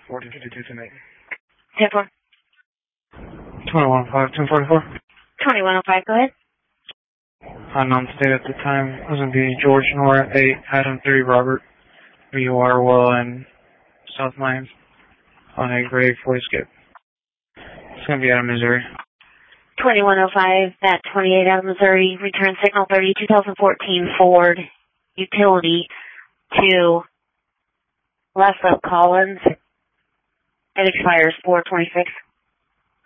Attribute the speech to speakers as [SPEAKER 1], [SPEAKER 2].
[SPEAKER 1] 1452 tonight.
[SPEAKER 2] 10-4.
[SPEAKER 1] 2105, 1044.
[SPEAKER 2] 2105, go ahead.
[SPEAKER 1] Unknown state at the time. Wasn't be George Nora 8, Adam 3, Robert. WR well in South Miami. On a grade 40 skip. It's going to be out of Missouri.
[SPEAKER 2] 2105, that 28 out of Missouri. Return signal 30, 2014 Ford Utility to Leslie Collins. It expires 4/26.